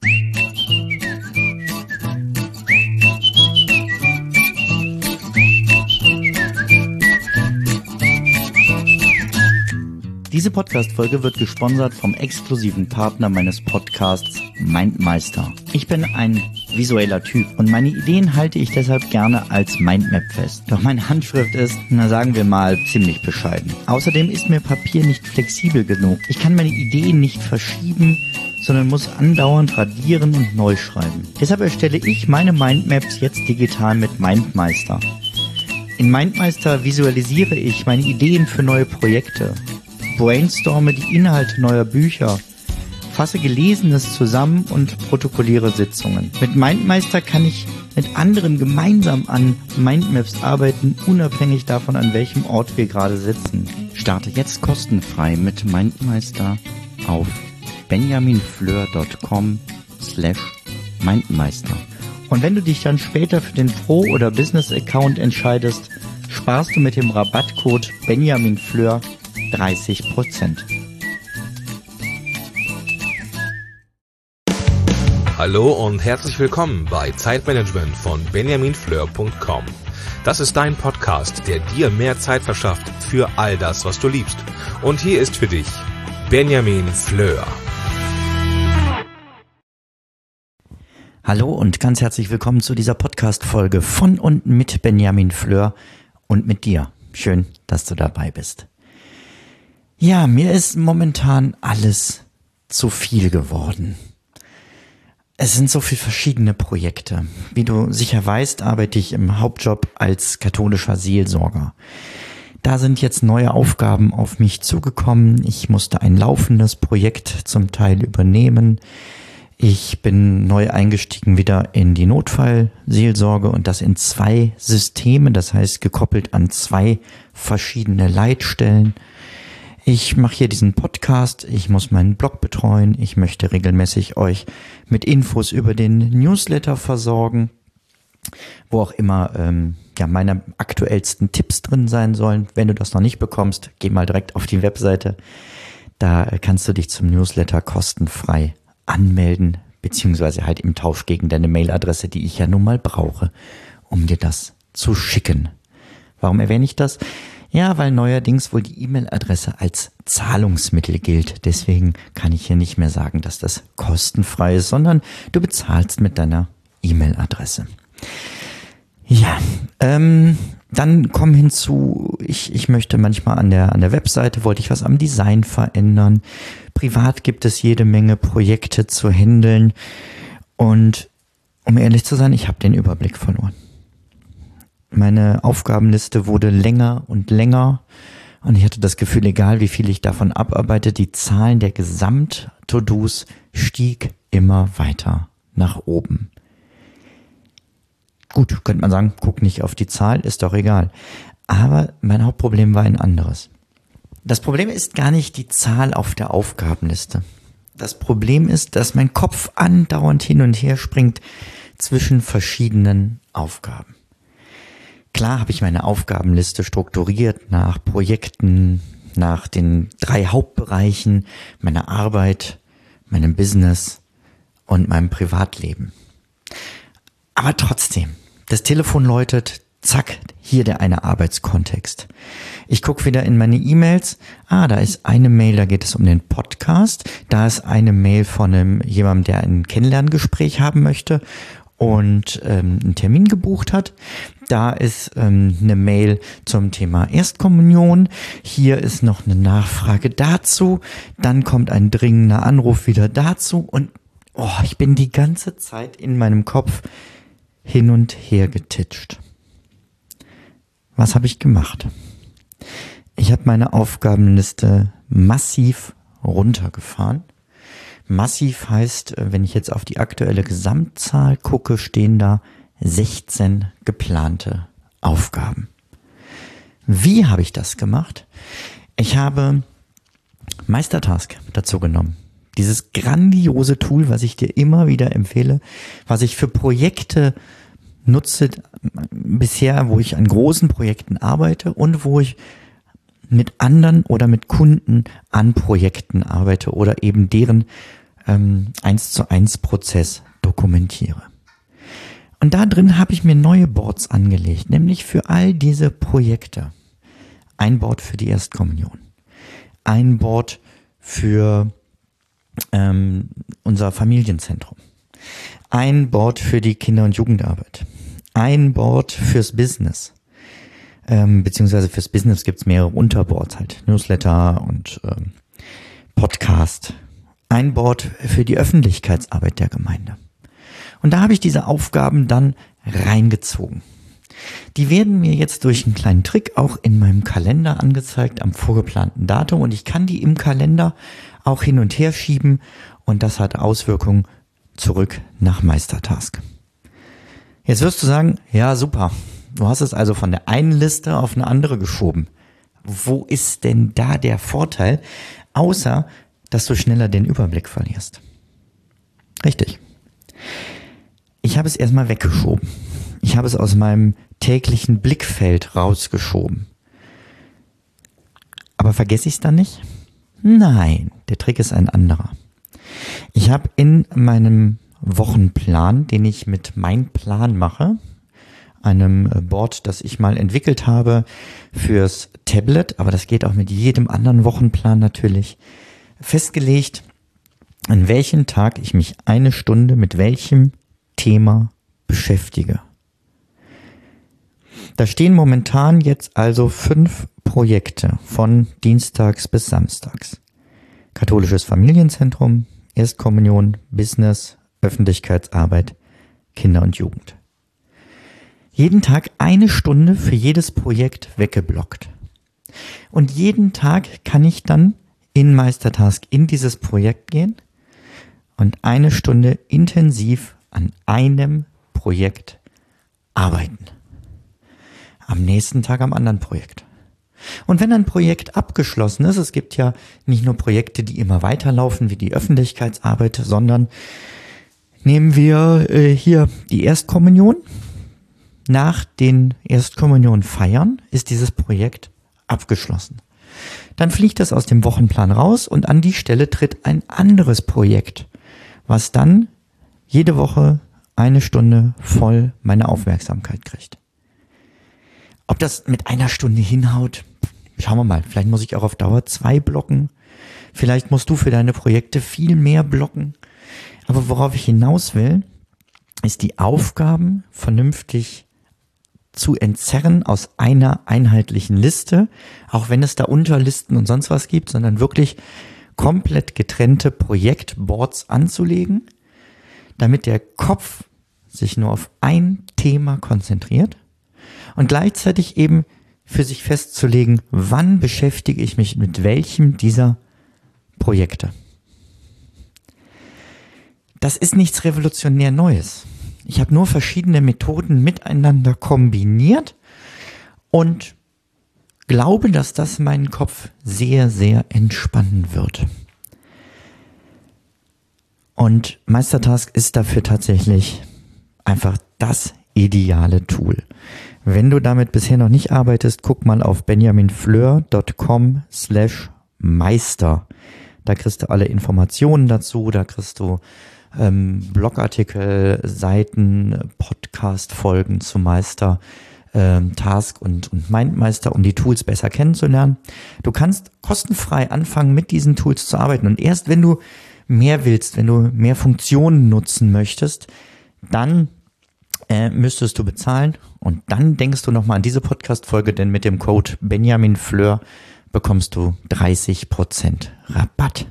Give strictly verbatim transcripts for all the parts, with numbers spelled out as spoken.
Diese Podcast-Folge wird gesponsert vom exklusiven Partner meines Podcasts MindMeister. Ich bin ein visueller Typ und meine Ideen halte ich deshalb gerne als Mindmap fest. Doch meine Handschrift ist, na sagen wir mal, ziemlich bescheiden. Außerdem ist mir Papier nicht flexibel genug. Ich kann meine Ideen nicht verschieben, sondern muss andauernd radieren und neu schreiben. Deshalb erstelle ich meine Mindmaps jetzt digital mit MindMeister. In MindMeister visualisiere ich meine Ideen für neue Projekte, brainstorme die Inhalte neuer Bücher, fasse Gelesenes zusammen und protokolliere Sitzungen. Mit MindMeister kann ich mit anderen gemeinsam an Mindmaps arbeiten, unabhängig davon, an welchem Ort wir gerade sitzen. Starte jetzt kostenfrei mit MindMeister auf benjaminfleur.com slash MindMeister. Und wenn du dich dann später für den Pro- oder Business-Account entscheidest, sparst du mit dem Rabattcode benjaminfleur dreißig Prozent. Hallo und herzlich willkommen bei Zeitmanagement von benjamin fleur punkt com. Das ist dein Podcast, der dir mehr Zeit verschafft für all das, was du liebst. Und hier ist für dich Benjamin Fleur. Hallo und ganz herzlich willkommen zu dieser Podcast-Folge von und mit Benjamin Fleur und mit dir. Schön, dass du dabei bist. Ja, mir ist momentan alles zu viel geworden. Es sind so viele verschiedene Projekte. Wie du sicher weißt, arbeite ich im Hauptjob als katholischer Seelsorger. Da sind jetzt neue Aufgaben auf mich zugekommen. Ich musste ein laufendes Projekt zum Teil übernehmen. Ich bin neu eingestiegen wieder in die Notfallseelsorge und das in zwei Systemen, das heißt gekoppelt an zwei verschiedene Leitstellen. Ich mache hier diesen Podcast, ich muss meinen Blog betreuen, ich möchte regelmäßig euch mit Infos über den Newsletter versorgen, wo auch immer ähm, ja meine aktuellsten Tipps drin sein sollen. Wenn du das noch nicht bekommst, geh mal direkt auf die Webseite, da kannst du dich zum Newsletter kostenfrei anmelden, beziehungsweise halt im Tausch gegen deine Mailadresse, die ich ja nun mal brauche, um dir das zu schicken. Warum erwähne ich das? Ja, weil neuerdings wohl die E-Mail-Adresse als Zahlungsmittel gilt. Deswegen kann ich hier nicht mehr sagen, dass das kostenfrei ist, sondern du bezahlst mit deiner E-Mail-Adresse. Ja, ähm, dann kommen hinzu, ich, ich möchte manchmal an der, an der Webseite, wollte ich was am Design verändern. Privat gibt es jede Menge Projekte zu handeln. Und um ehrlich zu sein, ich habe den Überblick verloren. Meine Aufgabenliste wurde länger und länger und ich hatte das Gefühl, egal wie viel ich davon abarbeite, die Zahlen der Gesamt-To-Dos stieg immer weiter nach oben. Gut, könnte man sagen, guck nicht auf die Zahl, ist doch egal. Aber mein Hauptproblem war ein anderes. Das Problem ist gar nicht die Zahl auf der Aufgabenliste. Das Problem ist, dass mein Kopf andauernd hin und her springt zwischen verschiedenen Aufgaben. Klar habe ich meine Aufgabenliste strukturiert nach Projekten, nach den drei Hauptbereichen meiner Arbeit, meinem Business und meinem Privatleben. Aber trotzdem, das Telefon läutet, zack, hier der eine Arbeitskontext. Ich gucke wieder in meine E-Mails, ah, da ist eine Mail, da geht es um den Podcast, da ist eine Mail von einem, jemandem, der ein Kennenlerngespräch haben möchte und ähm, einen Termin gebucht hat. Da ist ähm, eine Mail zum Thema Erstkommunion. Hier ist noch eine Nachfrage dazu. Dann kommt ein dringender Anruf wieder dazu. Und oh, ich bin die ganze Zeit in meinem Kopf hin und her getitscht. Was habe ich gemacht? Ich habe meine Aufgabenliste massiv runtergefahren. Massiv heißt, wenn ich jetzt auf die aktuelle Gesamtzahl gucke, stehen da sechzehn geplante Aufgaben. Wie habe ich das gemacht? Ich habe Meistertask dazu genommen. Dieses grandiose Tool, was ich dir immer wieder empfehle, was ich für Projekte nutze, bisher, wo ich an großen Projekten arbeite und wo ich mit anderen oder mit Kunden an Projekten arbeite oder eben deren ähm, eins zu eins Prozess dokumentiere. Und da drin habe ich mir neue Boards angelegt, nämlich für all diese Projekte. Ein Board für die Erstkommunion, ein Board für ähm, unser Familienzentrum, ein Board für die Kinder- und Jugendarbeit, ein Board fürs Business, ähm, beziehungsweise fürs Business gibt es mehrere Unterboards halt, Newsletter und ähm, Podcast, ein Board für die Öffentlichkeitsarbeit der Gemeinde. Und da habe ich diese Aufgaben dann reingezogen. Die werden mir jetzt durch einen kleinen Trick auch in meinem Kalender angezeigt am vorgeplanten Datum und ich kann die im Kalender auch hin und her schieben und das hat Auswirkungen zurück nach Meistertask. Jetzt wirst du sagen, ja super, du hast es also von der einen Liste auf eine andere geschoben. Wo ist denn da der Vorteil, außer dass du schneller den Überblick verlierst? Richtig. Ich habe es erstmal weggeschoben. Ich habe es aus meinem täglichen Blickfeld rausgeschoben. Aber vergesse ich es dann nicht? Nein, der Trick ist ein anderer. Ich habe in meinem Wochenplan, den ich mit Mein Plan mache, einem Board, das ich mal entwickelt habe fürs Tablet, aber das geht auch mit jedem anderen Wochenplan natürlich, festgelegt, an welchem Tag ich mich eine Stunde mit welchem Thema beschäftige. Da stehen momentan jetzt also fünf Projekte von Dienstags bis Samstags. Katholisches Familienzentrum, Erstkommunion, Business, Öffentlichkeitsarbeit, Kinder und Jugend. Jeden Tag eine Stunde für jedes Projekt weggeblockt. Und jeden Tag kann ich dann in Meistertask in dieses Projekt gehen und eine Stunde intensiv an einem Projekt arbeiten. Am nächsten Tag am anderen Projekt. Und wenn ein Projekt abgeschlossen ist, es gibt ja nicht nur Projekte, die immer weiterlaufen wie die Öffentlichkeitsarbeit, sondern nehmen wir äh, hier die Erstkommunion. Nach den Erstkommunion-Feiern ist dieses Projekt abgeschlossen. Dann fliegt es aus dem Wochenplan raus und an die Stelle tritt ein anderes Projekt, was dann jede Woche eine Stunde voll meine Aufmerksamkeit kriegt. Ob das mit einer Stunde hinhaut, schauen wir mal. Vielleicht muss ich auch auf Dauer zwei blocken. Vielleicht musst du für deine Projekte viel mehr blocken. Aber worauf ich hinaus will, ist die Aufgaben vernünftig zu entzerren aus einer einheitlichen Liste, auch wenn es da Unterlisten und sonst was gibt, sondern wirklich komplett getrennte Projektboards anzulegen, damit der Kopf sich nur auf ein Thema konzentriert und gleichzeitig eben für sich festzulegen, wann beschäftige ich mich mit welchem dieser Projekte. Das ist nichts revolutionär Neues. Ich habe nur verschiedene Methoden miteinander kombiniert und glaube, dass das meinen Kopf sehr, sehr entspannen wird. Und Meistertask ist dafür tatsächlich einfach das ideale Tool. Wenn du damit bisher noch nicht arbeitest, guck mal auf benjaminfleur.com slash meister. Da kriegst du alle Informationen dazu, da kriegst du ähm, Blogartikel, Seiten, Podcast-Folgen zu Meister, ähm, Task und, und Mindmeister, um die Tools besser kennenzulernen. Du kannst kostenfrei anfangen, mit diesen Tools zu arbeiten. Und erst wenn du mehr willst, wenn du mehr Funktionen nutzen möchtest, dann äh, müsstest du bezahlen. Und dann denkst du nochmal an diese Podcast-Folge, denn mit dem Code benjaminfleur bekommst du dreißig Prozent Rabatt.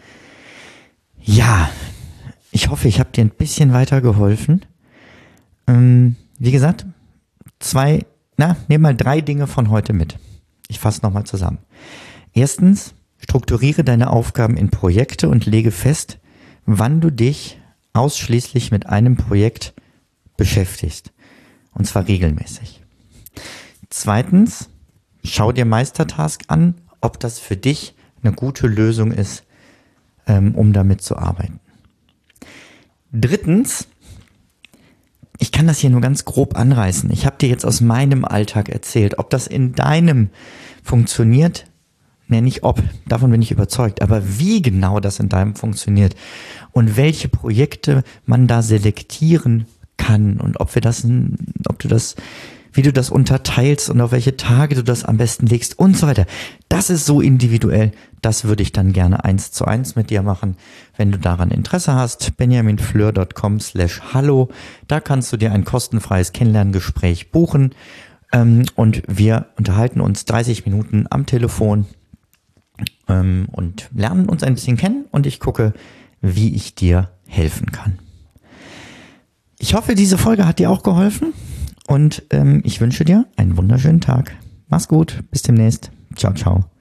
Ja, ich hoffe, ich habe dir ein bisschen weitergeholfen. Ähm, wie gesagt, zwei, na, nehm mal drei Dinge von heute mit. Ich fasse nochmal zusammen. Erstens, strukturiere deine Aufgaben in Projekte und lege fest, wann du dich ausschließlich mit einem Projekt beschäftigst. Und zwar regelmäßig. Zweitens, schau dir Meistertask an, ob das für dich eine gute Lösung ist, ähm, um damit zu arbeiten. Drittens, ich kann das hier nur ganz grob anreißen. Ich habe dir jetzt aus meinem Alltag erzählt. Ob das in deinem funktioniert, ne, nicht ob, davon bin ich überzeugt, aber wie genau das in deinem funktioniert und welche Projekte man da selektieren kann und ob wir das, ob du das, wie du das unterteilst und auf welche Tage du das am besten legst und so weiter. Das ist so individuell. Das würde ich dann gerne eins zu eins mit dir machen. Wenn du daran Interesse hast, benjaminfleur.com slash hallo. Da kannst du dir ein kostenfreies Kennenlerngespräch buchen. Ähm, und wir unterhalten uns dreißig Minuten am Telefon ähm, und lernen uns ein bisschen kennen und ich gucke, wie ich dir helfen kann. Ich hoffe, diese Folge hat dir auch geholfen. Und ähm, ich wünsche dir einen wunderschönen Tag. Mach's gut, bis demnächst. Ciao, ciao.